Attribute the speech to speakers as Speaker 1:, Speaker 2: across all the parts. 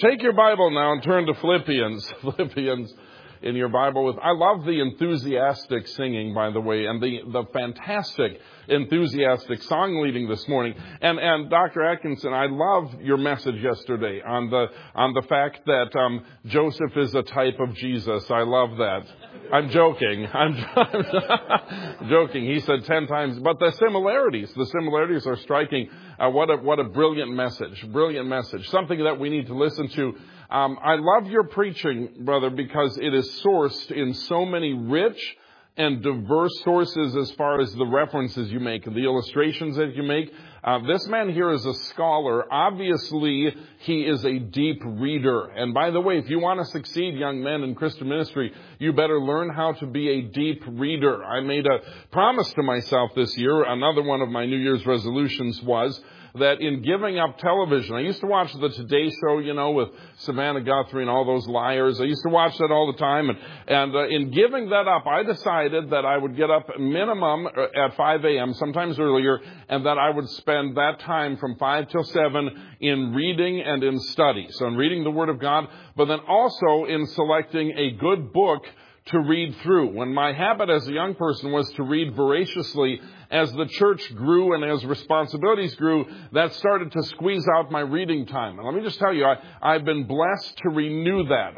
Speaker 1: Take your Bible now and turn to Philippians. Philippians in your Bible. I love the enthusiastic singing, by the way, and the fantastic enthusiastic song leading this morning. And Dr. Atkinson, I love your message yesterday on the fact that Joseph is a type of Jesus. I love that. I'm joking. I'm joking. He said 10 times, but the similarities are striking. What a brilliant message. Brilliant message. Something that we need to listen to. I love your preaching, brother, because it is sourced in so many rich and diverse sources as far as the references you make and the illustrations that you make. This man here is a scholar. Obviously, he is a deep reader. And by the way, if you want to succeed, young men in Christian ministry, you better learn how to be a deep reader. I made a promise to myself this year. Another one of my New Year's resolutions was that in giving up television, I used to watch the Today Show, with Savannah Guthrie and all those liars. I used to watch that all the time. And in giving that up, I decided that I would get up minimum at 5 a.m., sometimes earlier, and that I would spend that time from 5 till 7 in reading and in study. So in reading the Word of God, but then also in selecting a good book to read through. When my habit as a young person was to read voraciously, as the church grew and as responsibilities grew, that started to squeeze out my reading time. And let me just tell you, I've been blessed to renew that.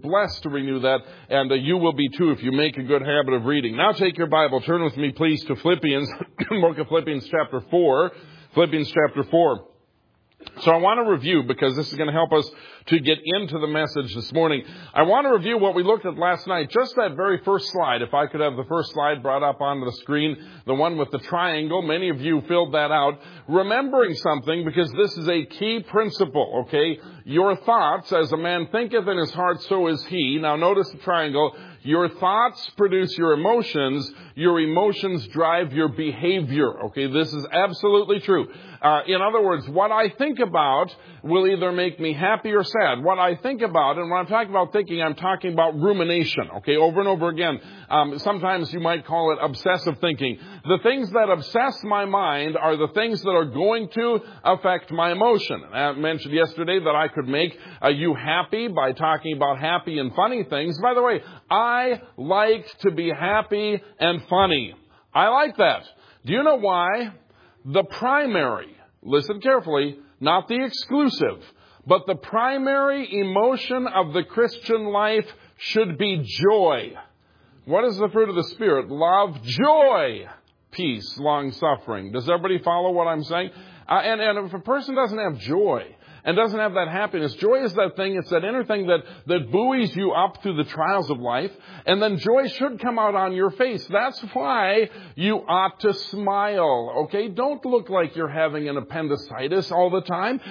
Speaker 1: And you will be too if you make a good habit of reading. Now take your Bible. Turn with me, please, to Philippians, book of Philippians chapter 4. Philippians chapter 4. So I want to review, because this is going to help us to get into the message this morning. I want to review what we looked at last night. Just that very first slide. If I could have the first slide brought up onto the screen, the one with the triangle. Many of you filled that out. Remembering something, because this is a key principle, okay? Your thoughts, as a man thinketh in his heart, so is he. Now notice the triangle. Your thoughts produce your emotions. Your emotions drive your behavior. Okay, this is absolutely true. In other words, what I think about will either make me happy or sad. What I think about, and when I'm talking about thinking, I'm talking about rumination. Okay, over and over again. Sometimes you might call it obsessive thinking. The things that obsess my mind are the things that are going to affect my emotion. I mentioned yesterday that I could make you happy by talking about happy and funny things. By the way, I like to be happy and funny. I like that. Do you know why? The primary, listen carefully, not the exclusive, but the primary emotion of the Christian life should be joy. What is the fruit of the Spirit? Love, joy, peace, long-suffering. Does everybody follow what I'm saying? And if a person doesn't have joy and doesn't have that happiness, joy is that thing, it's that inner thing that buoys you up through the trials of life, and then joy should come out on your face. That's why you ought to smile, okay? Don't look like you're having an appendicitis all the time.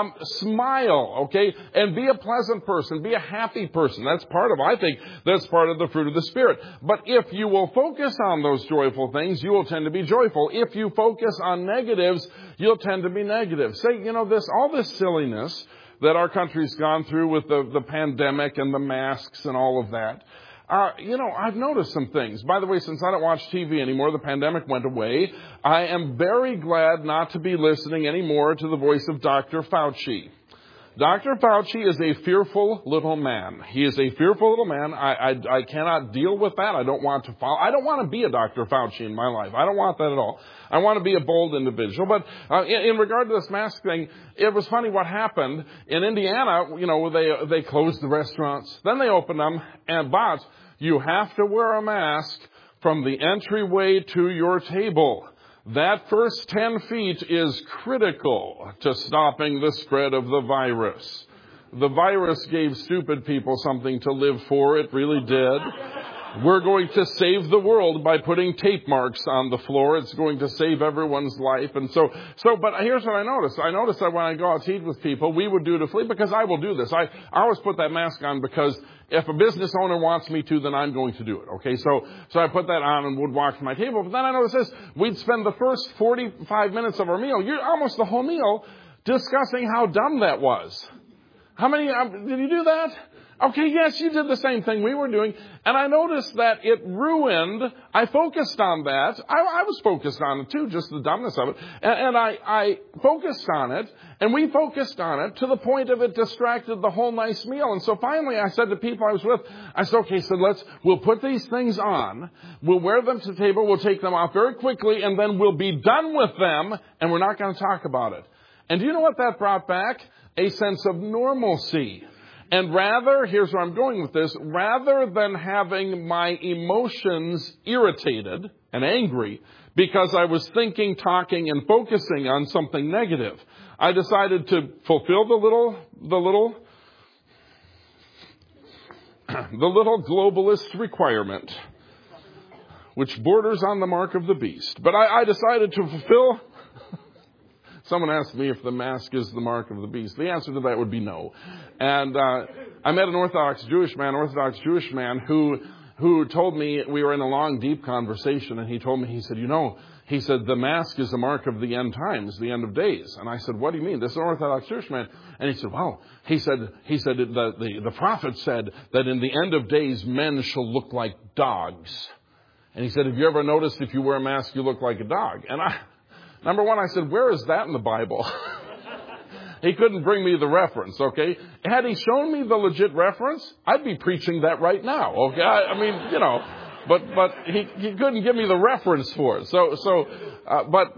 Speaker 1: Smile, okay? And be a pleasant person, be a happy person. I think that's part of the fruit of the Spirit. But if you will focus on those joyful things, you will tend to be joyful. If you focus on negatives, you'll tend to be negative. Say, all this silliness that our country's gone through with the pandemic and the masks and all of that. I've noticed some things. By the way, since I don't watch TV anymore, the pandemic went away. I am very glad not to be listening anymore to the voice of Dr. Fauci. Dr. Fauci is a fearful little man. He is a fearful little man. I cannot deal with that. I don't want to follow. I don't want to be a Dr. Fauci in my life. I don't want that at all. I want to be a bold individual. But in regard to this mask thing, it was funny what happened. In Indiana, they closed the restaurants. Then they opened them. But you have to wear a mask from the entryway to your table. That first 10 feet is critical to stopping the spread of the virus. The virus gave stupid people something to live for. It really did. We're going to save the world by putting tape marks on the floor. It's going to save everyone's life. And but here's what I noticed. I noticed that when I go out to eat with people, we would do it because I will do this. I always put that mask on because if a business owner wants me to, then I'm going to do it. Okay, so I put that on and would walk to my table. But then I noticed this. We'd spend the first 45 minutes of our meal, almost the whole meal, discussing how dumb that was. How many, did you do that? Okay, yes, you did the same thing we were doing. And I noticed that it ruined, I focused on that. I was focused on it too, just the dumbness of it. And I focused on it, and we focused on it to the point of it distracted the whole nice meal. And so finally I said to people I was with, I said, okay, so we'll put these things on, we'll wear them to the table, we'll take them off very quickly, and then we'll be done with them, and we're not going to talk about it. And do you know what that brought back? A sense of normalcy. And rather, here's where I'm going with this, rather than having my emotions irritated and angry because I was thinking, talking, and focusing on something negative, I decided to fulfill the little globalist requirement, which borders on the mark of the beast. But I decided to fulfill... Someone asked me if the mask is the mark of the beast. The answer to that would be no. And I met an Orthodox Jewish man who told me, we were in a long, deep conversation, and he told me, he said, the mask is the mark of the end times, the end of days. And I said, what do you mean? This is an Orthodox Jewish man. And he said, well, he said the prophet said that in the end of days, men shall look like dogs. And he said, have you ever noticed if you wear a mask, you look like a dog? And number one, I said, where is that in the Bible? He couldn't bring me the reference, okay? Had he shown me the legit reference, I'd be preaching that right now, okay? I mean, you know, but he couldn't give me the reference for it. But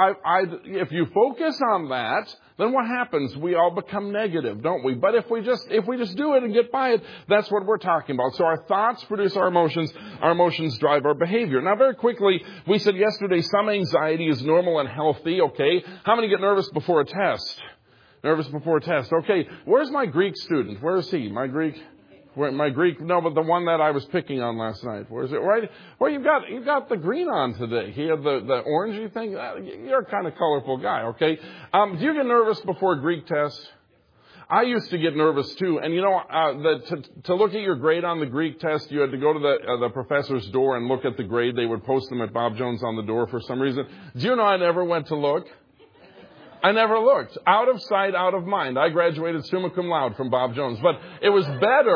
Speaker 1: if you focus on that, then what happens? We all become negative, don't we? But if we just do it and get by it, that's what we're talking about. So our thoughts produce our emotions drive our behavior. Now, very quickly, we said yesterday some anxiety is normal and healthy, okay? How many get nervous before a test? Nervous before a test. Okay, where's my Greek student? Where is he? My Greek, no, but the one that I was picking on last night. Where is it? Right? Well, you've got the green on today. He had the orangey thing. You're a kind of colorful guy, okay? Do you get nervous before Greek tests? I used to get nervous too. And you know, to look at your grade on the Greek test, you had to go to the professor's door and look at the grade. They would post them at Bob Jones on the door for some reason. Do you know I never went to look? I never looked. Out of sight, out of mind. I graduated summa cum laude from Bob Jones. But it was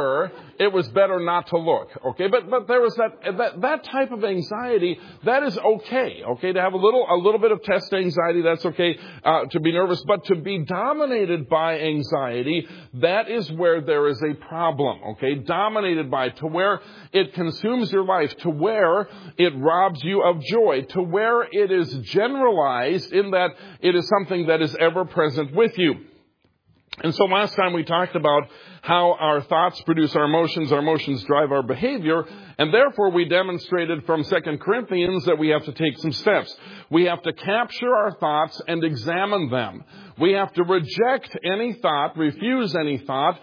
Speaker 1: better not to look. Okay? But there was that type of anxiety, that is okay. Okay? To have a little bit of test anxiety, that's okay. To be nervous. But to be dominated by anxiety, that is where there is a problem. Okay? Dominated by, to where it consumes your life, to where it robs you of joy, to where it is generalized in that it is something that is ever present with you. And so last time we talked about how our thoughts produce our emotions drive our behavior, and therefore we demonstrated from 2 Corinthians that we have to take some steps. We have to capture our thoughts and examine them. We have to reject any thought, refuse any thought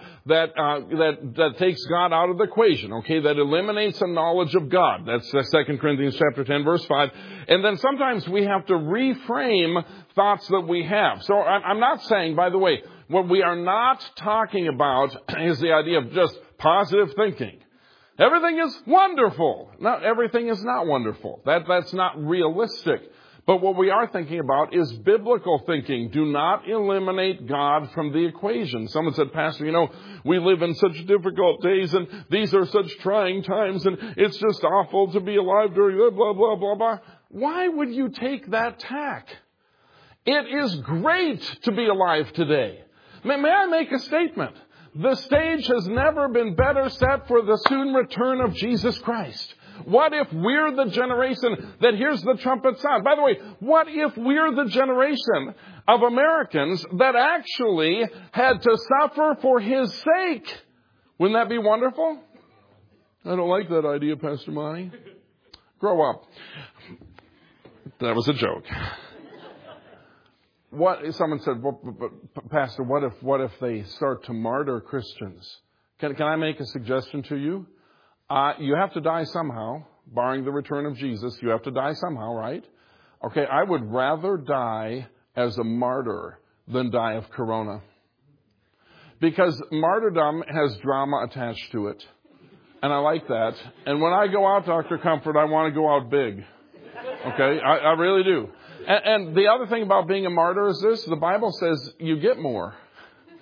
Speaker 1: that takes God out of the equation, okay, that eliminates a knowledge of God. That's 2 Corinthians chapter 10, verse 5. And then sometimes we have to reframe thoughts that we have. So I'm not saying, by the way, what we are not talking about is the idea of just positive thinking. Everything is wonderful. No, everything is not wonderful. That's not realistic. But what we are thinking about is biblical thinking. Do not eliminate God from the equation. Someone said, Pastor, you know, we live in such difficult days and these are such trying times and it's just awful to be alive during that, blah, blah, blah, blah. Why would you take that tack? It is great to be alive today. May I make a statement? The stage has never been better set for the soon return of Jesus Christ. What if we're the generation that hears the trumpet sound? By the way, what if we're the generation of Americans that actually had to suffer for His sake? Wouldn't that be wonderful? I don't like that idea, Pastor Monty. Grow up. That was a joke. Someone said, well, Pastor, what if they start to martyr Christians? Can I make a suggestion to you? You have to die somehow, barring the return of Jesus. You have to die somehow, right? Okay, I would rather die as a martyr than die of corona. Because martyrdom has drama attached to it. And I like that. And when I go out, Dr. Comfort, I want to go out big. Okay, I really do. And the other thing about being a martyr is this. The Bible says you get more.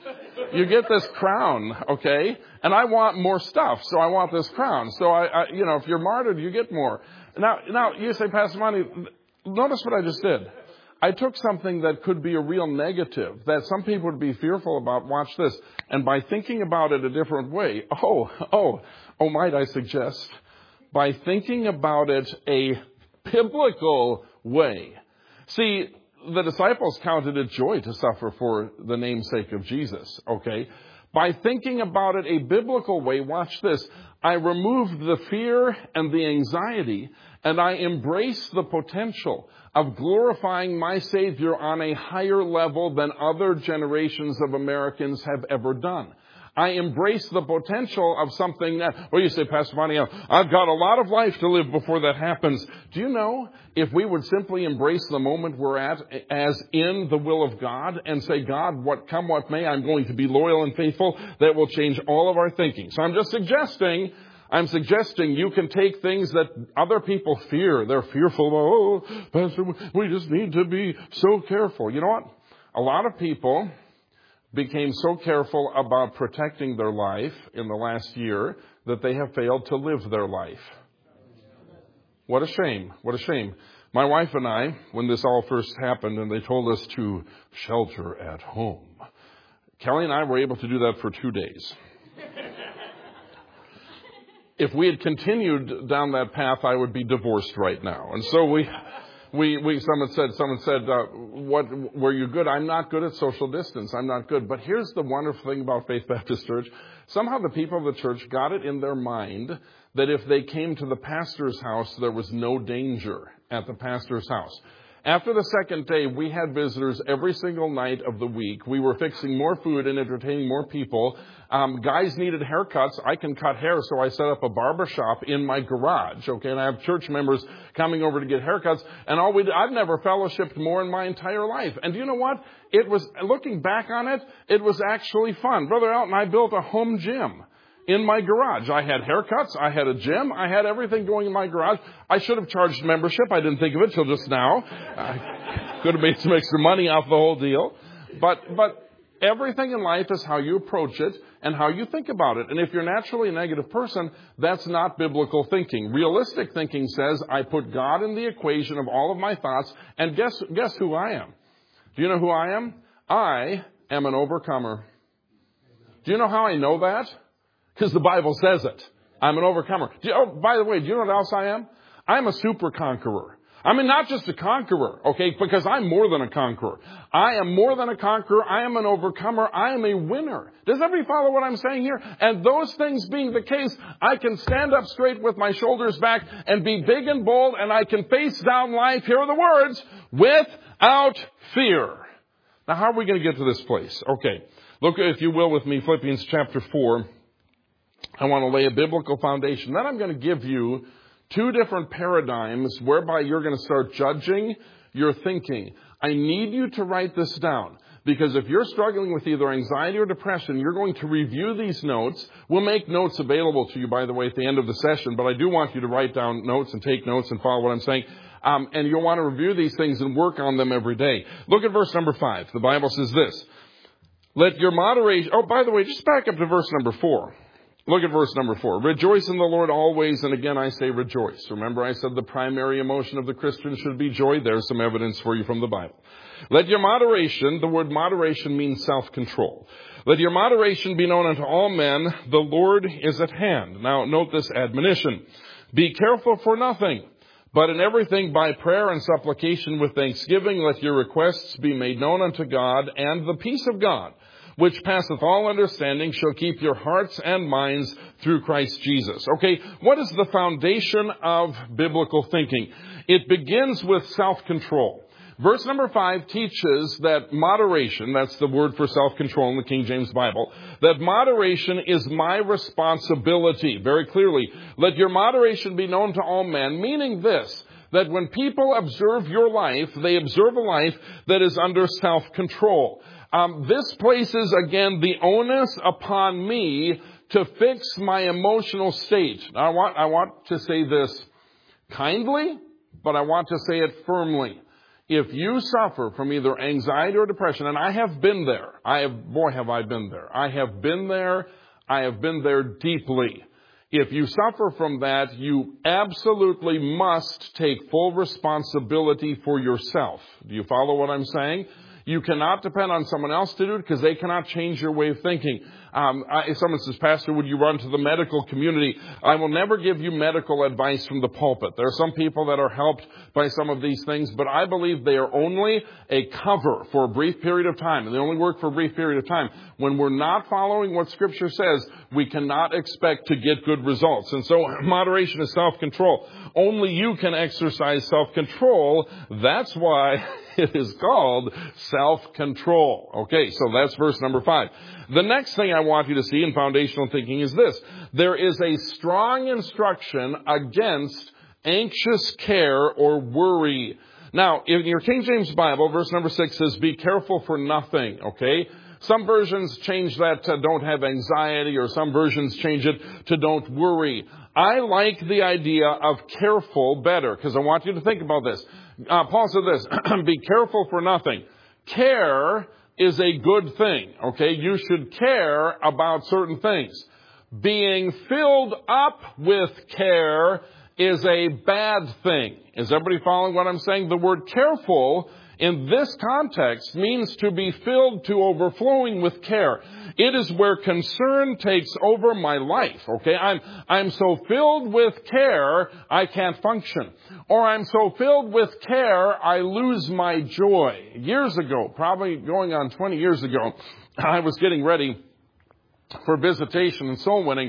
Speaker 1: You get this crown, okay? And I want more stuff, so I want this crown. So if you're martyred, you get more. Now you say, Pastor Monty, notice what I just did. I took something that could be a real negative, that some people would be fearful about. Watch this. And by thinking about it a different way, might I suggest, by thinking about it a biblical way. See, the disciples counted it joy to suffer for the namesake of Jesus, okay? By thinking about it a biblical way, watch this. I removed the fear and the anxiety, and I embraced the potential of glorifying my Savior on a higher level than other generations of Americans have ever done. I embrace the potential of something that, you say, Pastor Monty, I've got a lot of life to live before that happens. Do you know, if we would simply embrace the moment we're at as in the will of God and say, God, what may, I'm going to be loyal and faithful, that will change all of our thinking. So I'm suggesting you can take things that other people fear. They're fearful. Pastor, we just need to be so careful. You know what? A lot of people became so careful about protecting their life in the last year that they have failed to live their life. What a shame. What a shame. My wife and I, when this all first happened and they told us to shelter at home, Kelly and I were able to do that for 2 days. If we had continued down that path, I would be divorced right now. And so someone said, were you good? I'm not good at social distance. I'm not good. But here's the wonderful thing about Faith Baptist Church. Somehow the people of the church got it in their mind that if they came to the pastor's house, there was no danger at the pastor's house. After the second day, we had visitors every single night of the week. We were fixing more food and entertaining more people. Guys needed haircuts. I can cut hair, so I set up a barber shop in my garage. Okay, and I have church members coming over to get haircuts. And I've never fellowshipped more in my entire life. And do you know what? It was, looking back on it, it was actually fun. Brother Elton and I built a home gym in my garage. I had haircuts. I had a gym. I had everything going in my garage. I should have charged membership. I didn't think of it till just now. I could have made some extra money off the whole deal. But everything in life is how you approach it and how you think about it. And if you're naturally a negative person, that's not biblical thinking. Realistic thinking says, I put God in the equation of all of my thoughts, and guess who I am? Do you know who I am? I am an overcomer. Do you know how I know that? Because the Bible says it. I'm an overcomer. By the way, do you know what else I am? I'm a super conqueror. I mean, not just a conqueror, okay, because I'm more than a conqueror. I am more than a conqueror. I am an overcomer. I am a winner. Does everybody follow what I'm saying here? And those things being the case, I can stand up straight with my shoulders back and be big and bold, and I can face down life, here are the words, without fear. Now, how are we going to get to this place? Okay, look, if you will, with me, Philippians chapter 4. I want to lay a biblical foundation. Then I'm going to give you 2 different paradigms whereby you're going to start judging your thinking. I need you to write this down, because if you're struggling with either anxiety or depression, you're going to review these notes. We'll make notes available to you, by the way, at the end of the session, but I do want you to write down notes and take notes and follow what I'm saying. And you'll want to review these things and work on them every day. Look at verse number 5. The Bible says this. Let your moderation... by the way, just back up to verse number 4. Look at verse number 4. Rejoice in the Lord always, and again I say rejoice. Remember I said the primary emotion of the Christian should be joy. There's some evidence for you from the Bible. Let your moderation, the word moderation means self-control. Let your moderation be known unto all men. The Lord is at hand. Now note this admonition. Be careful for nothing, but in everything by prayer and supplication with thanksgiving let your requests be made known unto God, and the peace of God, which passeth all understanding, shall keep your hearts and minds through Christ Jesus. Okay, what is the foundation of biblical thinking? It begins with self-control. Verse number 5 teaches that moderation, that's the word for self-control in the King James Bible, that moderation is my responsibility. Very clearly, let your moderation be known to all men, meaning this, that when people observe your life, they observe a life that is under self-control. This places, again, the onus upon me to fix my emotional state. Now, I want to say this kindly, but I want to say it firmly. If you suffer from either anxiety or depression, and I have been there. Boy, have I been there. I have been there. I have been there deeply. If you suffer from that, you absolutely must take full responsibility for yourself. Do you follow what I'm saying? You cannot depend on someone else to do it because they cannot change your way of thinking. If someone says, Pastor, would you run to the medical community? I will never give you medical advice from the pulpit. There are some people that are helped by some of these things, but I believe they are only a cover for a brief period of time, and they only work for a brief period of time. When we're not following what Scripture says, we cannot expect to get good results. And so moderation is self-control. Only you can exercise self-control. That's why it is called self-control. Okay, so that's verse number 5. The next thing I want you to see in foundational thinking is this. There is a strong instruction against anxious care or worry. Now, in your King James Bible, verse number 6 says, be careful for nothing, okay? Some versions change that to don't have anxiety, or some versions change it to don't worry. I like the idea of careful better, because I want you to think about this. Paul said this, be careful for nothing. Care is a good thing, okay? You should care about certain things. Being filled up with care is a bad thing. Is everybody following what I'm saying? The word careful in this context means to be filled to overflowing with care. It is where concern takes over my life, okay? I'm so filled with care, I can't function. Or I'm so filled with care, I lose my joy. Years ago, probably going on 20 years ago, I was getting ready for visitation and soul winning.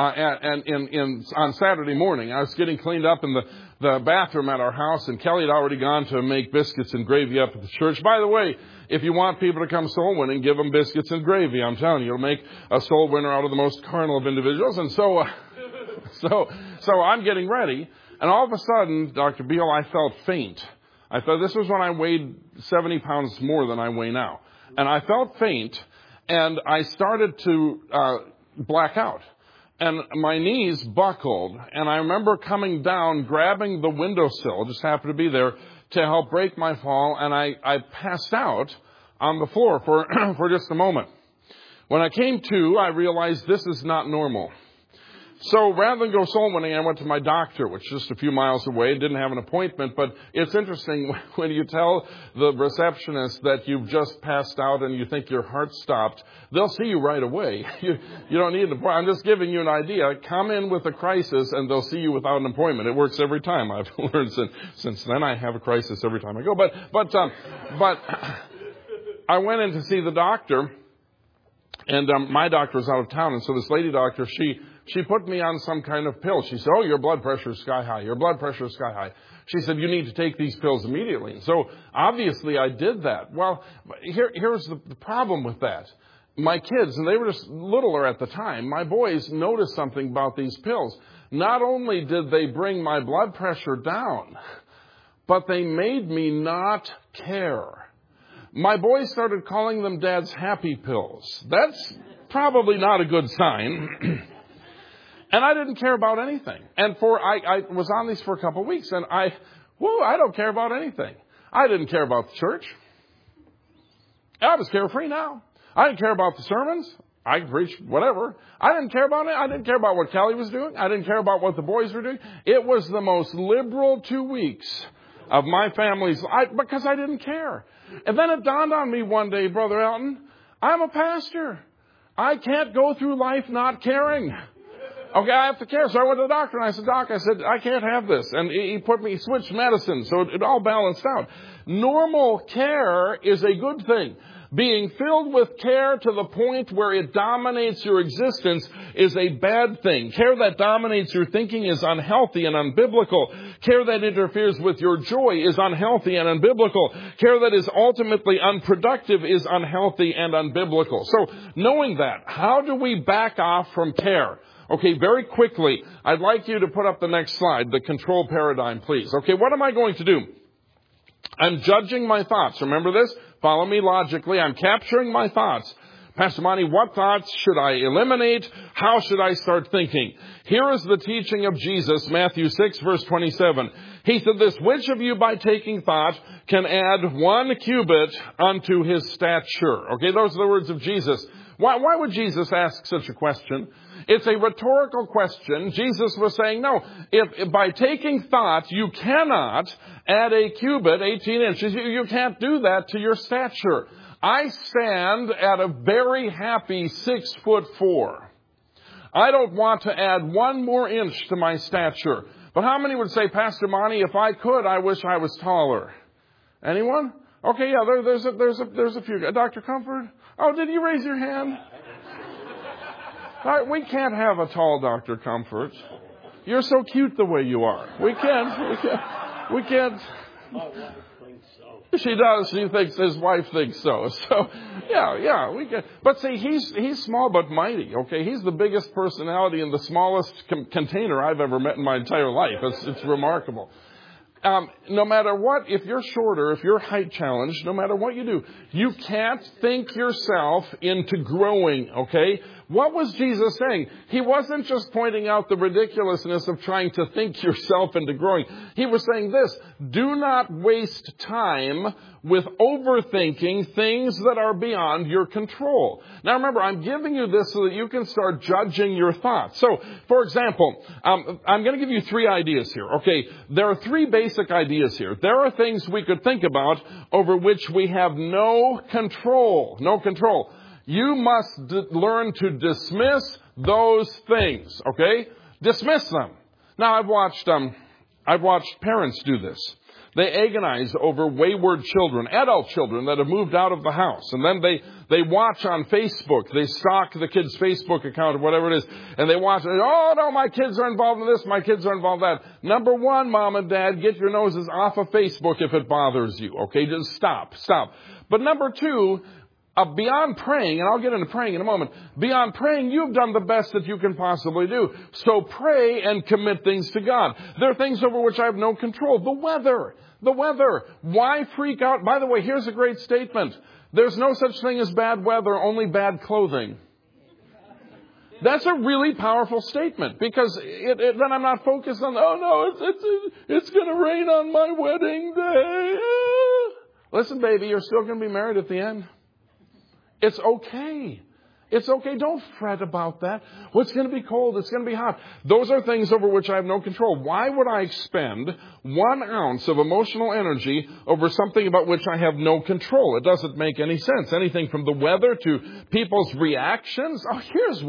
Speaker 1: On Saturday morning, I was getting cleaned up in the bathroom at our house, and Kelly had already gone to make biscuits and gravy up at the church. By the way, if you want people to come soul winning, give them biscuits and gravy. I'm telling you, it'll make a soul winner out of the most carnal of individuals. And so I'm getting ready, and all of a sudden, Dr. Beal, I felt faint. I thought this was when I weighed 70 pounds more than I weigh now. And I felt faint, and I started to black out. And my knees buckled, and I remember coming down, grabbing the windowsill, just happened to be there, to help break my fall, and I passed out on the floor for just a moment. When I came to, I realized this is not normal. So rather than go soul winning, I went to my doctor, which is just a few miles away. Didn't have an appointment, but it's interesting when you tell the receptionist that you've just passed out and you think your heart stopped, they'll see you right away. You don't need an appointment. I'm just giving you an idea. Come in with a crisis and they'll see you without an appointment. It works every time. I've learned since then. I have a crisis every time I go. But I went in to see the doctor, and my doctor was out of town, and so this lady doctor, she put me on some kind of pill. She said, oh, your blood pressure is sky high. Your blood pressure is sky high. She said, you need to take these pills immediately. So obviously I did that. Well, here's the problem with that. My kids, and they were just littler at the time, my boys noticed something about these pills. Not only did they bring my blood pressure down, but they made me not care. My boys started calling them Dad's happy pills. That's probably not a good sign. And I didn't care about anything. And I was on these for a couple of weeks, and I don't care about anything. I didn't care about the church. I was carefree now. I didn't care about the sermons. I could preach whatever. I didn't care about it. I didn't care about what Kelly was doing. I didn't care about what the boys were doing. It was the most liberal 2 weeks of my family's life because I didn't care. And then it dawned on me one day, Brother Elton, I'm a pastor. I can't go through life not caring. Okay, I have to care. So I went to the doctor and I said, Doc, I can't have this. And he switched medicine. So it all balanced out. Normal care is a good thing. Being filled with care to the point where it dominates your existence is a bad thing. Care that dominates your thinking is unhealthy and unbiblical. Care that interferes with your joy is unhealthy and unbiblical. Care that is ultimately unproductive is unhealthy and unbiblical. So knowing that, how do we back off from care? Okay, very quickly, I'd like you to put up the next slide, the control paradigm, please. Okay, what am I going to do? I'm judging my thoughts. Remember this? Follow me logically. I'm capturing my thoughts. Pastor Monty, what thoughts should I eliminate? How should I start thinking? Here is the teaching of Jesus, Matthew 6, verse 27. He said this, which of you by taking thought can add 1 cubit unto his stature? Okay, those are the words of Jesus. Why would Jesus ask such a question? It's a rhetorical question. Jesus was saying, no, if by taking thought you cannot add a cubit, 18 inches, you can't do that to your stature. I stand at a very happy 6'4". I don't want to add 1 more inch to my stature. But how many would say, Pastor Monty, if I could, I wish I was taller? Anyone? Okay, yeah, there's a few. Dr. Comfort? Oh, did you raise your hand? We can't have a tall Dr. Comfort. You're so cute the way you are. We can't. She does. She thinks his wife thinks so. So, yeah, we can. But see, he's small but mighty. Okay, he's the biggest personality in the smallest container I've ever met in my entire life. It's remarkable. No matter what, if you're shorter, if you're height challenged, no matter what you do, you can't think yourself into growing, okay? What was Jesus saying? He wasn't just pointing out the ridiculousness of trying to think yourself into growing. He was saying this, do not waste time with overthinking things that are beyond your control. Now remember, I'm giving you this so that you can start judging your thoughts. So, for example, I'm going to give you 3 ideas here, okay? There are 3 basic ideas here. There are things we could think about over which we have no control. No control. You must learn to dismiss those things, okay? Dismiss them. Now, I've watched parents do this. They agonize over wayward children, adult children that have moved out of the house. And then they watch on Facebook. They stalk the kid's Facebook account or whatever it is. And they watch, oh no, my kids are involved in this, my kids are involved in that. Number 1, mom and dad, get your noses off of Facebook if it bothers you, okay? Just stop. But number 2, beyond praying, and I'll get into praying in a moment, beyond praying, you've done the best that you can possibly do. So pray and commit things to God. There are things over which I have no control. The weather. Why freak out? By the way, here's a great statement. There's no such thing as bad weather, only bad clothing. That's a really powerful statement because then I'm not focused on, oh no, it's going to rain on my wedding day. Listen, baby, you're still going to be married at the end. It's okay. It's okay. Don't fret about that. Well, it's going to be cold. It's going to be hot. Those are things over which I have no control. Why would I expend 1 ounce of emotional energy over something about which I have no control? It doesn't make any sense. Anything from the weather to people's reactions. Oh, here's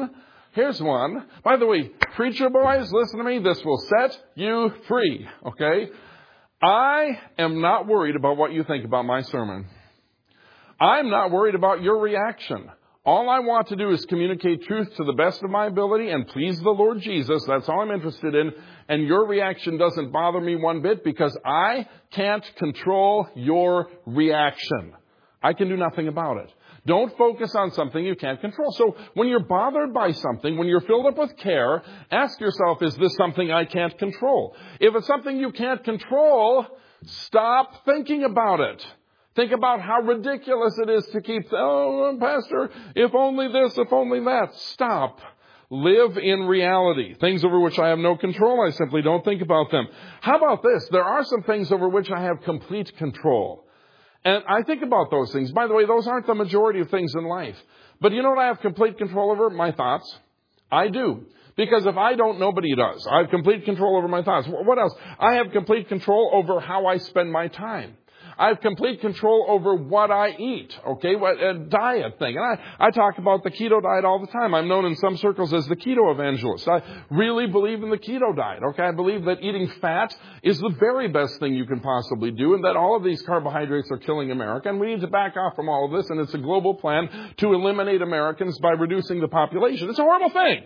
Speaker 1: one. By the way, preacher boys, listen to me. This will set you free. Okay? I am not worried about what you think about my sermon. I'm not worried about your reaction. All I want to do is communicate truth to the best of my ability and please the Lord Jesus. That's all I'm interested in. And your reaction doesn't bother me one bit because I can't control your reaction. I can do nothing about it. Don't focus on something you can't control. So when you're bothered by something, when you're filled up with care, ask yourself, is this something I can't control? If it's something you can't control, stop thinking about it. Think about how ridiculous it is to keep, oh, Pastor, if only this, if only that. Stop. Live in reality. Things over which I have no control, I simply don't think about them. How about this? There are some things over which I have complete control. And I think about those things. By the way, those aren't the majority of things in life. But you know what I have complete control over? My thoughts. I do. Because if I don't, nobody does. I have complete control over my thoughts. What else? I have complete control over how I spend my time. I have complete control over what I eat, okay, a diet thing. And I talk about the keto diet all the time. I'm known in some circles as the keto evangelist. I really believe in the keto diet, okay? I believe that eating fat is the very best thing you can possibly do and that all of these carbohydrates are killing America. And we need to back off from all of this. And it's a global plan to eliminate Americans by reducing the population. It's a horrible thing.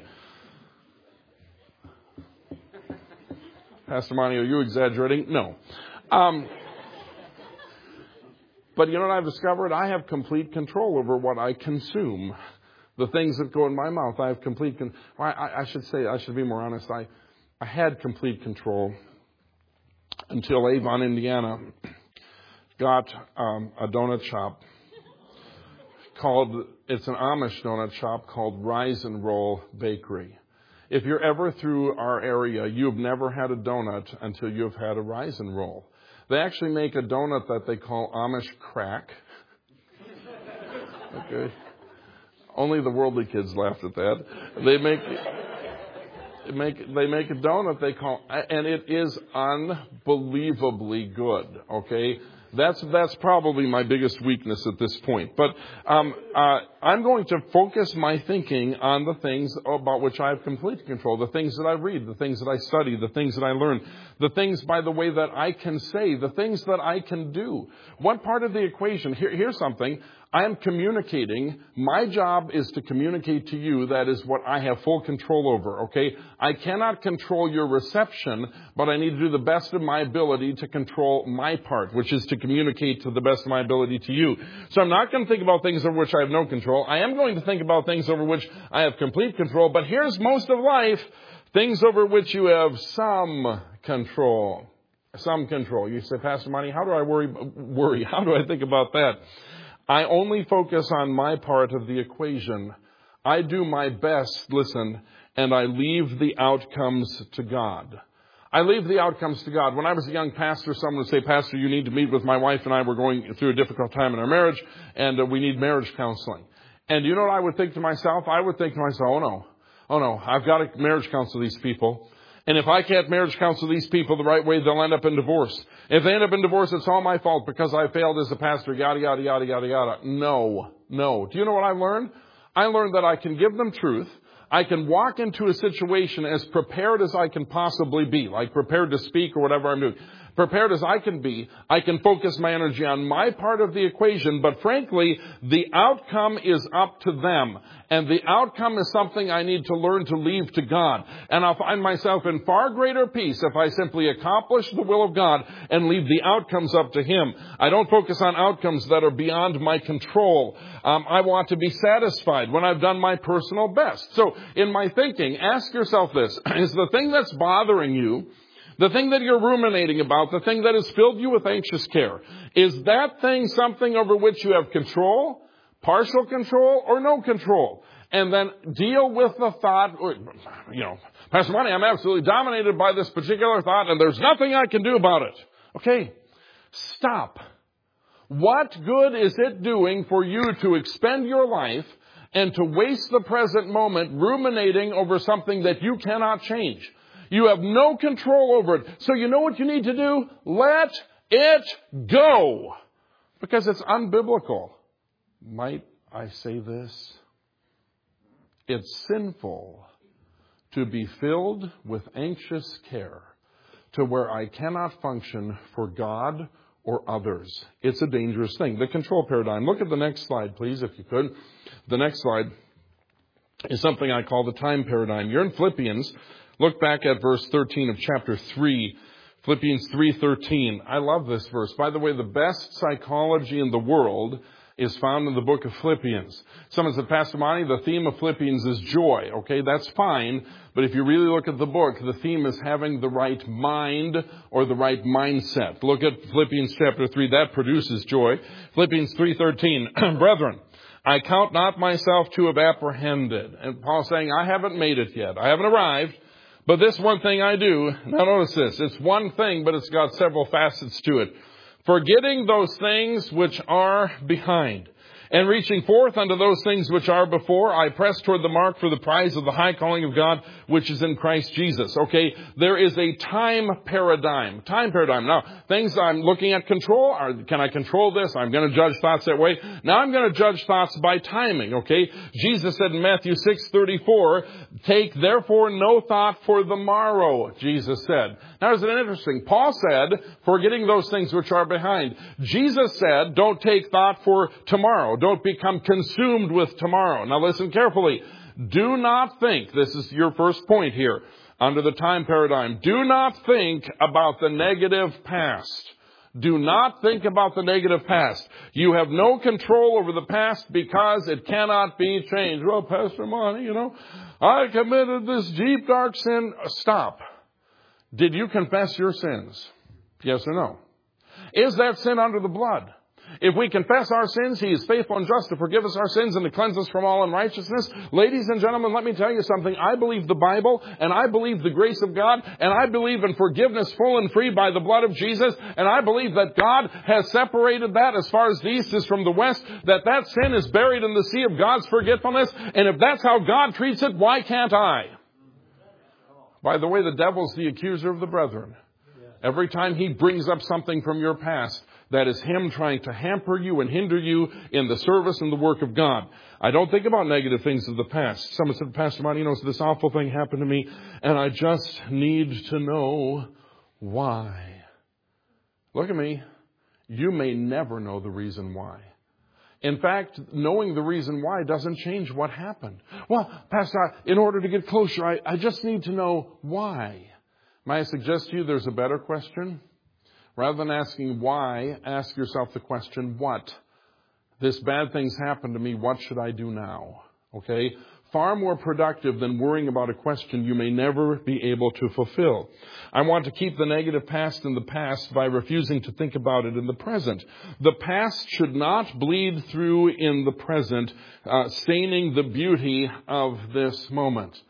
Speaker 1: Pastor Monty, are you exaggerating? No. But you know what I've discovered? I have complete control over what I consume. The things that go in my mouth, I have complete I should be more honest. I had complete control until Avon, Indiana got a donut shop it's an Amish donut shop called Rise and Roll Bakery. If you're ever through our area, you've never had a donut until you've had a Rise and Roll. They actually make a donut that they call Amish crack. Okay. Only the worldly kids laughed at that. They make a donut they call, and it is unbelievably good. Okay. That's probably my biggest weakness at this point. But I'm going to focus my thinking on the things about which I have complete control, the things that I read, the things that I study, the things that I learn, the things, by the way, that I can say, the things that I can do. What part of the equation? Here's something. I am communicating. My job is to communicate to you. That is what I have full control over, okay? I cannot control your reception, but I need to do the best of my ability to control my part, which is to communicate to the best of my ability to you. So I'm not going to think about things over which I have no control. I am going to think about things over which I have complete control, but here's most of life, things over which you have some control. Some control. You say, Pastor Monty, how do I worry? How do I think about that? I only focus on my part of the equation. I do my best, listen, and I leave the outcomes to God. I leave the outcomes to God. When I was a young pastor, someone would say, Pastor, you need to meet with my wife and I. We're going through a difficult time in our marriage, and we need marriage counseling. And you know what I would think to myself? I would think to myself, oh no, I've got to marriage counsel these people. And if I can't marriage counsel these people the right way, they'll end up in divorce. If they end up in divorce, it's all my fault because I failed as a pastor, yada, yada, yada, yada, yada. No. Do you know what I learned? I learned that I can give them truth. I can walk into a situation as prepared as I can possibly be, like prepared to speak or whatever I'm doing. Prepared as I can be, I can focus my energy on my part of the equation, but frankly, the outcome is up to them. And the outcome is something I need to learn to leave to God. And I'll find myself in far greater peace if I simply accomplish the will of God and leave the outcomes up to Him. I don't focus on outcomes that are beyond my control. I want to be satisfied when I've done my personal best. So in my thinking, ask yourself this. Is the thing that's bothering you, the thing that you're ruminating about, the thing that has filled you with anxious care, is that thing something over which you have control, partial control, or no control? And then deal with the thought, Pastor Monty, I'm absolutely dominated by this particular thought and there's nothing I can do about it. Okay, stop. What good is it doing for you to expend your life and to waste the present moment ruminating over something that you cannot change? You have no control over it. So you know what you need to do? Let it go. Because it's unbiblical. Might I say this? It's sinful to be filled with anxious care to where I cannot function for God or others. It's a dangerous thing. The control paradigm. Look at the next slide, please, if you could. The next slide is something I call the time paradigm. You're in Philippians. Look back at verse 13 of chapter 3, Philippians 3:13. I love this verse. By the way, the best psychology in the world is found in the book of Philippians. Someone said, Pastor Monty, the theme of Philippians is joy. Okay, that's fine. But if you really look at the book, the theme is having the right mind or the right mindset. Look at Philippians chapter 3. That produces joy. Philippians 3:13. Brethren, I count not myself to have apprehended. And Paul's saying, I haven't made it yet. I haven't arrived. But this one thing I do, now notice this, it's one thing, but it's got several facets to it. Forgetting those things which are behind, and reaching forth unto those things which are before, I press toward the mark for the prize of the high calling of God, which is in Christ Jesus. Okay, there is a time paradigm. Time paradigm. Now, things I'm looking at control, can I control this? I'm going to judge thoughts that way. Now I'm going to judge thoughts by timing, okay? Jesus said in Matthew 6:34, take therefore no thought for the morrow, Jesus said. Now isn't it interesting? Paul said, forgetting those things which are behind. Jesus said, don't take thought for tomorrow. Don't become consumed with tomorrow. Now listen carefully. Do not think, this is your first point here, under the time paradigm. Do not think about the negative past. Do not think about the negative past. You have no control over the past because it cannot be changed. Well, Pastor Monty, I committed this deep, dark sin. Stop. Did you confess your sins? Yes or no? Is that sin under the blood? If we confess our sins, He is faithful and just to forgive us our sins and to cleanse us from all unrighteousness. Ladies and gentlemen, let me tell you something. I believe the Bible, and I believe the grace of God, and I believe in forgiveness full and free by the blood of Jesus, and I believe that God has separated that as far as the east is from the west, that sin is buried in the sea of God's forgetfulness, and if that's how God treats it, why can't I? By the way, the devil's the accuser of the brethren. Every time he brings up something from your past, that is him trying to hamper you and hinder you in the service and the work of God. I don't think about negative things of the past. Someone said, Pastor Monty, this awful thing happened to me, and I just need to know why. Look at me. You may never know the reason why. In fact, knowing the reason why doesn't change what happened. Well, Pastor, in order to get closer, I just need to know why. May I suggest to you there's a better question? Rather than asking why, ask yourself the question, what? This bad thing's happened to me, what should I do now? Okay? Far more productive than worrying about a question you may never be able to fulfill. I want to keep the negative past in the past by refusing to think about it in the present. The past should not bleed through in the present, staining the beauty of this moment.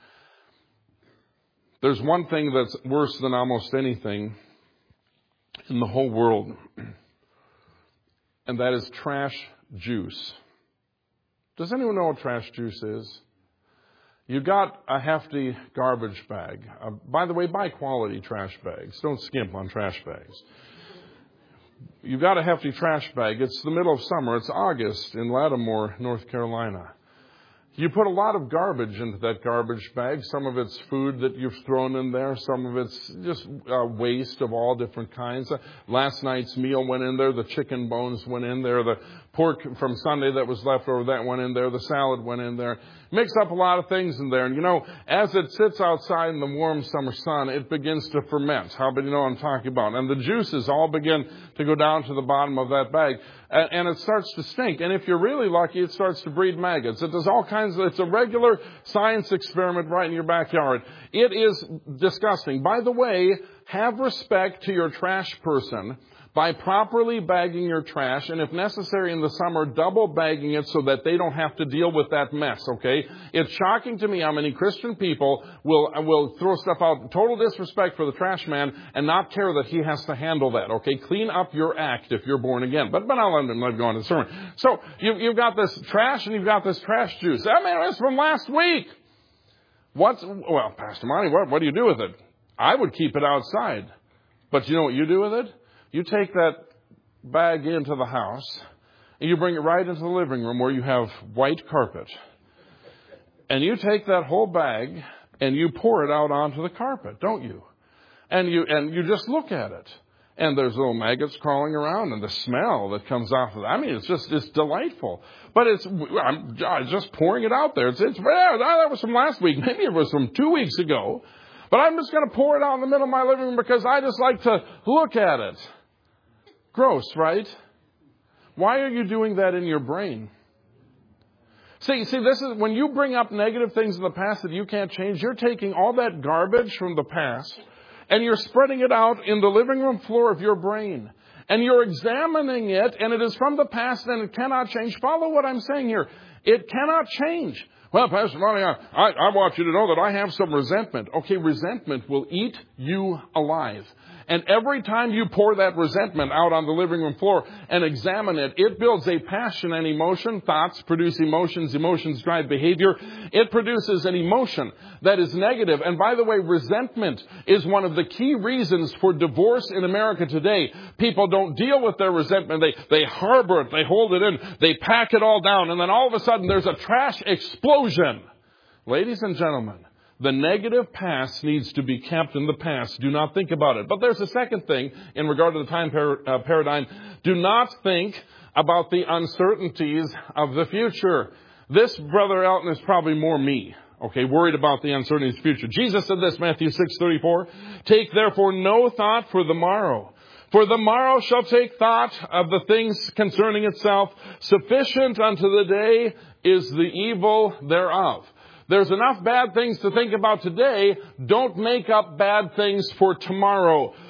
Speaker 1: There's one thing that's worse than almost anything in the whole world, and that is trash juice. Does anyone know what trash juice is? You got a hefty garbage bag. By the way, buy quality trash bags. Don't skimp on trash bags. You've got a hefty trash bag. It's the middle of summer. It's August in Lattimore, North Carolina. You put a lot of garbage into that garbage bag. Some of it's food that you've thrown in there. Some of it's just waste of all different kinds. Last night's meal went in there. The chicken bones went in there. The pork from Sunday that was left over, that went in there. The salad went in there. Mix up a lot of things in there. And as it sits outside in the warm summer sun, it begins to ferment. How many know what I'm talking about? And the juices all begin to go down to the bottom of that bag. And it starts to stink. And if you're really lucky, it starts to breed maggots. It does all kinds of, it's a regular science experiment right in your backyard. It is disgusting. By the way, have respect to your trash person by properly bagging your trash, and if necessary in the summer, double bagging it so that they don't have to deal with that mess, okay? It's shocking to me how many Christian people will throw stuff out, total disrespect for the trash man, and not care that he has to handle that, okay? Clean up your act if you're born again. But I'll let go on to the sermon. So, you've got this trash and you've got this trash juice. I mean, it's from last week. Well, Pastor Monty, what do you do with it? I would keep it outside. But you know what you do with it? You take that bag into the house and you bring it right into the living room where you have white carpet. And you take that whole bag and you pour it out onto the carpet, don't you? And you just look at it. And there's little maggots crawling around, and the smell that comes off of it. I mean, it's delightful. But I'm just pouring it out there. That was from last week. Maybe it was from 2 weeks ago. But I'm just going to pour it out in the middle of my living room because I just like to look at it. Gross, right? Why are you doing that in your brain? See, this is when you bring up negative things in the past that you can't change, you're taking all that garbage from the past and you're spreading it out in the living room floor of your brain. And you're examining it, and it is from the past and it cannot change. Follow what I'm saying here. It cannot change. Well, Pastor Monty, I want you to know that I have some resentment. Okay, resentment will eat you alive. And every time you pour that resentment out on the living room floor and examine it, it builds a passion and emotion. Thoughts produce emotions. Emotions drive behavior. It produces an emotion that is negative. And by the way, resentment is one of the key reasons for divorce in America today. People don't deal with their resentment. They harbor it. They hold it in. They pack it all down. And then all of a sudden there's a trash explosion. Ladies and gentlemen, the negative past needs to be kept in the past. Do not think about it. But there's a second thing in regard to the time paradigm. Do not think about the uncertainties of the future. This, Brother Elton, is probably more me. Okay, worried about the uncertainties of the future. Jesus said this, Matthew 6:34. Take therefore no thought for the morrow. For the morrow shall take thought of the things concerning itself. Sufficient unto the day is the evil thereof. There's enough bad things to think about today. Don't make up bad things for tomorrow.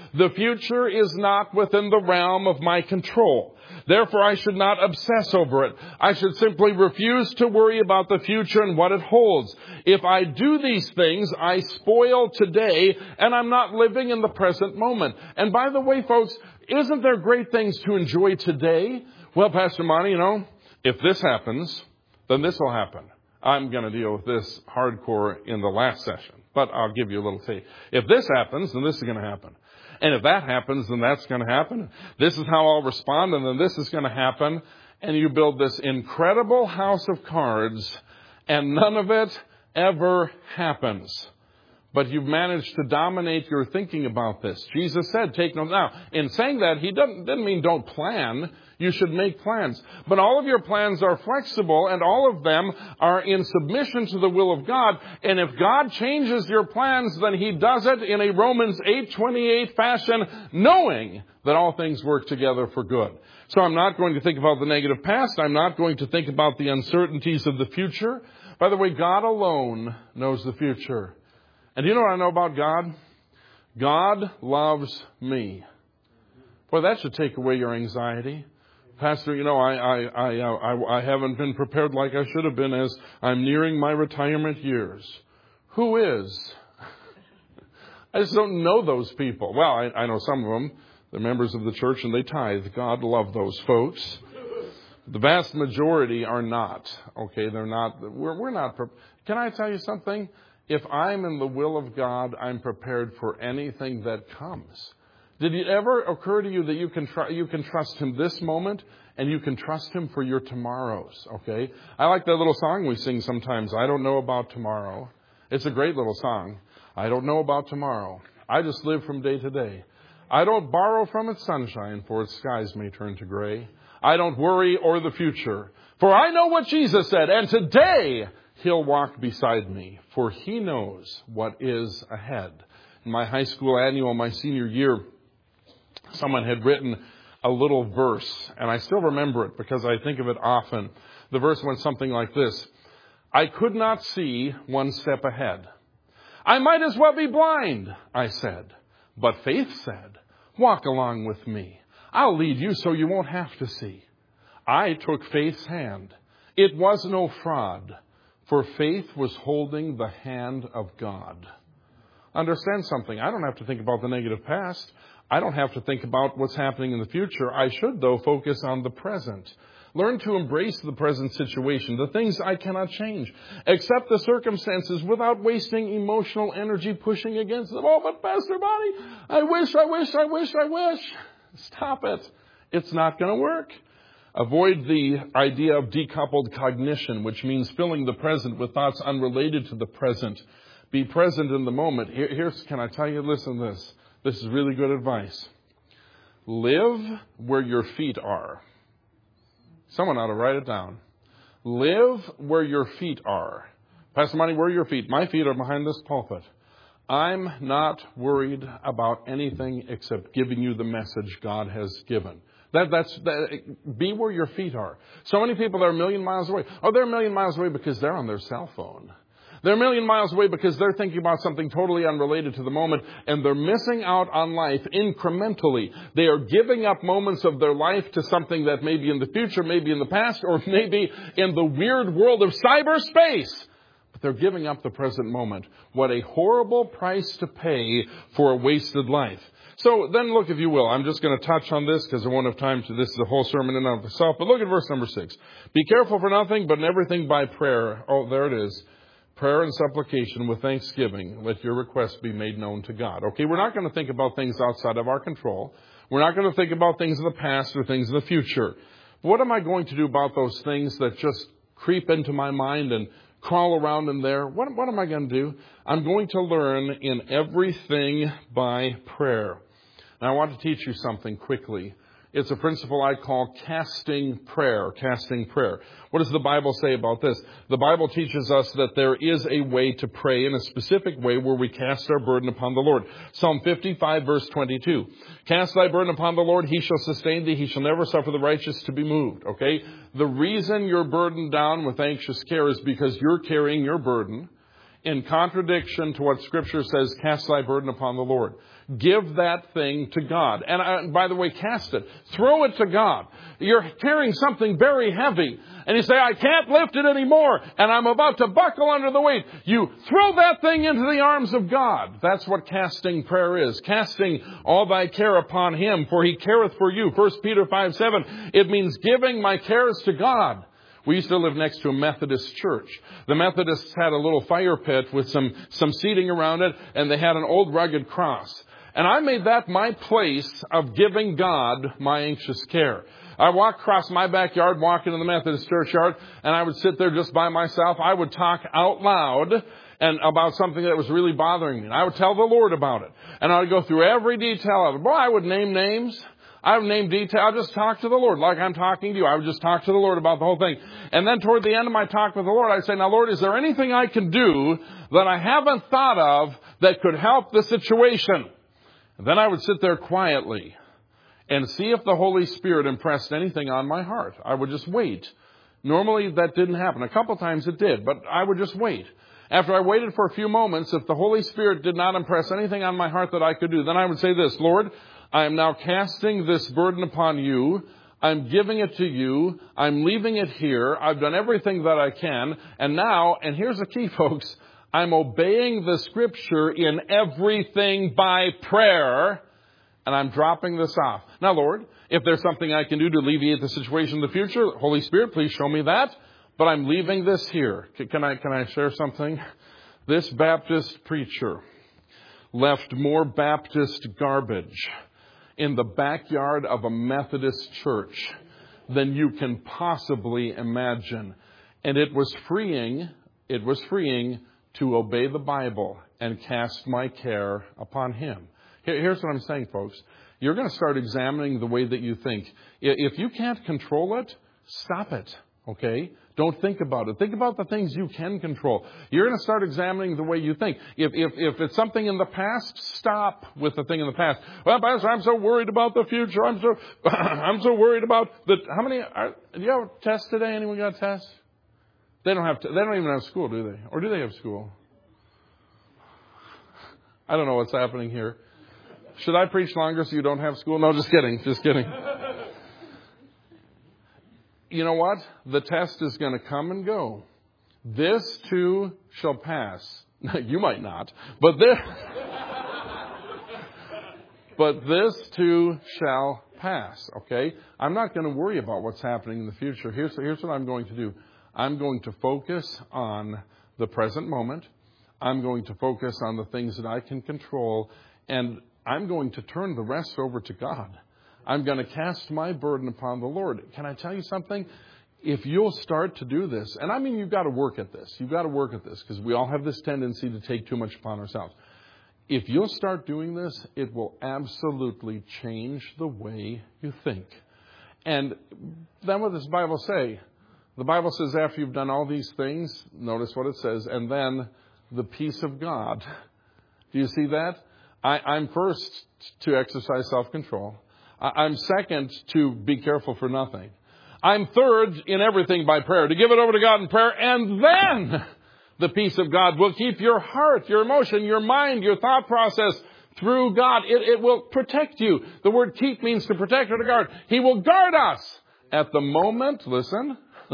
Speaker 1: The future is not within the realm of my control. Therefore, I should not obsess over it. I should simply refuse to worry about the future and what it holds. If I do these things, I spoil today, and I'm not living in the present moment. And by the way, folks, isn't there great things to enjoy today? Well, Pastor Monty, if this happens, then this will happen. I'm going to deal with this hardcore in the last session, but I'll give you a little taste. If this happens, then this is going to happen. And if that happens, then that's going to happen. This is how I'll respond, and then this is going to happen. And you build this incredible house of cards, and none of it ever happens. But you've managed to dominate your thinking about this. Jesus said, take note. Now, in saying that, he didn't mean don't plan. You should make plans. But all of your plans are flexible, and all of them are in submission to the will of God. And if God changes your plans, then he does it in a Romans 8:28 fashion, knowing that all things work together for good. So I'm not going to think about the negative past. I'm not going to think about the uncertainties of the future. By the way, God alone knows the future. And do you know what I know about God? God loves me. Boy, that should take away your anxiety. Pastor, I haven't been prepared like I should have been as I'm nearing my retirement years. Who is? I just don't know those people. Well, I know some of them. They're members of the church and they tithe. God love those folks. The vast majority are not. Okay, they're not. We're not. Can I tell you something? If I'm in the will of God, I'm prepared for anything that comes. Did it ever occur to you that you can trust him this moment and you can trust him for your tomorrows? Okay, I like that little song we sing sometimes. I don't know about tomorrow. It's a great little song. I don't know about tomorrow. I just live from day to day. I don't borrow from its sunshine, for its skies may turn to gray. I don't worry o'er the future, for I know what Jesus said, and today he'll walk beside me, for he knows what is ahead. In my high school annual, my senior year, someone had written a little verse, and I still remember it because I think of it often. The verse went something like this: I could not see one step ahead. I might as well be blind, I said. But faith said, walk along with me. I'll lead you so you won't have to see. I took faith's hand. It was no fraud, for faith was holding the hand of God. Understand something. I don't have to think about the negative past. I don't have to think about what's happening in the future. I should, though, focus on the present. Learn to embrace the present situation, the things I cannot change. Accept the circumstances without wasting emotional energy pushing against them. Oh, but Pastor Bonnie, I wish. Stop it. It's not going to work. Avoid the idea of decoupled cognition, which means filling the present with thoughts unrelated to the present. Be present in the moment. Can I tell you, listen to this. This is really good advice. Live where your feet are. Someone ought to write it down. Live where your feet are. Pastor Monty, where are your feet? My feet are behind this pulpit. I'm not worried about anything except giving you the message God has given. Be where your feet are. So many people are a million miles away. Oh, they're a million miles away because they're on their cell phone. They're a million miles away because they're thinking about something totally unrelated to the moment, and they're missing out on life incrementally. They are giving up moments of their life to something that may be in the future, maybe in the past, or maybe in the weird world of cyberspace. But they're giving up the present moment. What a horrible price to pay for a wasted life. So then look, if you will, I'm just going to touch on this because I won't have time to. This is a whole sermon in and of itself. But look at verse number 6. Be careful for nothing, but in everything by prayer. Oh, there it is. Prayer and supplication with thanksgiving. Let your requests be made known to God. Okay, we're not going to think about things outside of our control. We're not going to think about things in the past or things in the future. What am I going to do about those things that just creep into my mind and crawl around in there? What am I going to do? I'm going to learn in everything by prayer. Now, I want to teach you something quickly. It's a principle I call casting prayer. Casting prayer. What does the Bible say about this? The Bible teaches us that there is a way to pray in a specific way where we cast our burden upon the Lord. Psalm 55, verse 22. Cast thy burden upon the Lord, he shall sustain thee. He shall never suffer the righteous to be moved. Okay? The reason you're burdened down with anxious care is because you're carrying your burden. in contradiction to what Scripture says, cast thy burden upon the Lord. Give that thing to God. And by the way, cast it. Throw it to God. You're carrying something very heavy. And you say, I can't lift it anymore. And I'm about to buckle under the weight. You throw that thing into the arms of God. That's what casting prayer is. Casting all thy care upon Him, for He careth for you. 1 Peter 5:7. It means giving my cares to God. We used to live next to a Methodist church. The Methodists had a little fire pit with some seating around it, and they had an old rugged cross. And I made that my place of giving God my anxious care. I walked across my backyard, walk into the Methodist churchyard, and I would sit there just by myself. I would talk out loud and about something that was really bothering me. And I would tell the Lord about it. And I would go through every detail of it. Boy, I would name names. I would name detail. I'd just talk to the Lord like I'm talking to you. I would just talk to the Lord about the whole thing. And then toward the end of my talk with the Lord, I'd say, now, Lord, is there anything I can do that I haven't thought of that could help the situation? And then I would sit there quietly and see if the Holy Spirit impressed anything on my heart. I would just wait. Normally that didn't happen. A couple times it did, but I would just wait. After I waited for a few moments, if the Holy Spirit did not impress anything on my heart that I could do, then I would say this, Lord, I am now casting this burden upon you. I'm giving it to you. I'm leaving it here. I've done everything that I can. And now, and here's the key, folks, I'm obeying the Scripture in everything by prayer, and I'm dropping this off. Now, Lord, if there's something I can do to alleviate the situation in the future, Holy Spirit, please show me that. But I'm leaving this here. Can I share something? This Baptist preacher left more Baptist garbage in the backyard of a Methodist church than you can possibly imagine. And it was freeing to obey the Bible and cast my care upon Him. Here's what I'm saying, folks. You're going to start examining the way that you think. If you can't control it, stop it, okay? Don't think about it. Think about the things you can control. You're going to start examining the way you think. If it's something in the past, stop with the thing in the past. Well, Pastor, I'm so worried about the future. I'm so worried about do you have a test today? Anyone got a test? They don't even have school, do they? Or do they have school? I don't know what's happening here. Should I preach longer so you don't have school? No, just kidding. Just kidding. You know what? The test is going to come and go. This too shall pass. You might not, but this too shall pass. Okay? I'm not going to worry about what's happening in the future. Here's what I'm going to do. I'm going to focus on the present moment. I'm going to focus on the things that I can control, and I'm going to turn the rest over to God. I'm going to cast my burden upon the Lord. Can I tell you something? If you'll start to do this, and I mean you've got to work at this. You've got to work at this because we all have this tendency to take too much upon ourselves. If you'll start doing this, it will absolutely change the way you think. And then what does the Bible say? The Bible says after you've done all these things, notice what it says, and then the peace of God. Do you see that? I'm first to exercise self-control. I'm second to be careful for nothing. I'm third in everything by prayer, to give it over to God in prayer. And then the peace of God will keep your heart, your emotion, your mind, your thought process through God. It will protect you. The word keep means to protect or to guard. He will guard us at the moment, listen,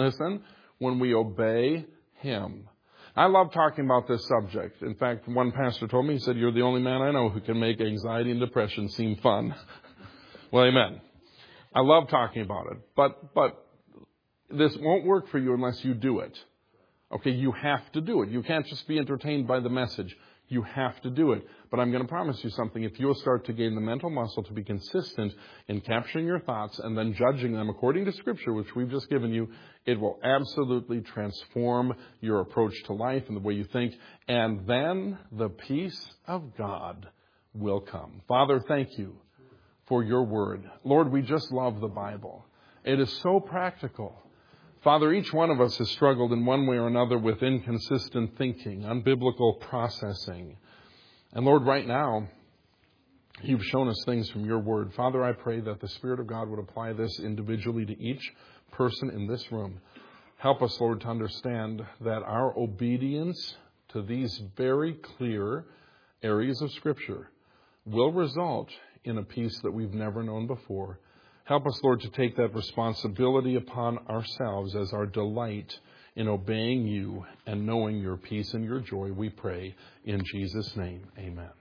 Speaker 1: when we obey Him. I love talking about this subject. In fact, one pastor told me, he said, you're the only man I know who can make anxiety and depression seem fun. Well, amen. I love talking about it. But this won't work for you unless you do it. Okay, you have to do it. You can't just be entertained by the message. You have to do it. But I'm going to promise you something. If you'll start to gain the mental muscle to be consistent in capturing your thoughts and then judging them according to Scripture, which we've just given you, it will absolutely transform your approach to life and the way you think. And then the peace of God will come. Father, thank you for your word. Lord, we just love the Bible. It is so practical. Father, each one of us has struggled in one way or another with inconsistent thinking, unbiblical processing. And Lord, right now, you've shown us things from your word. Father, I pray that the Spirit of God would apply this individually to each person in this room. Help us, Lord, to understand that our obedience to these very clear areas of Scripture will result in a peace that we've never known before. Help us, Lord, to take that responsibility upon ourselves as our delight in obeying you and knowing your peace and your joy, we pray in Jesus' name. Amen.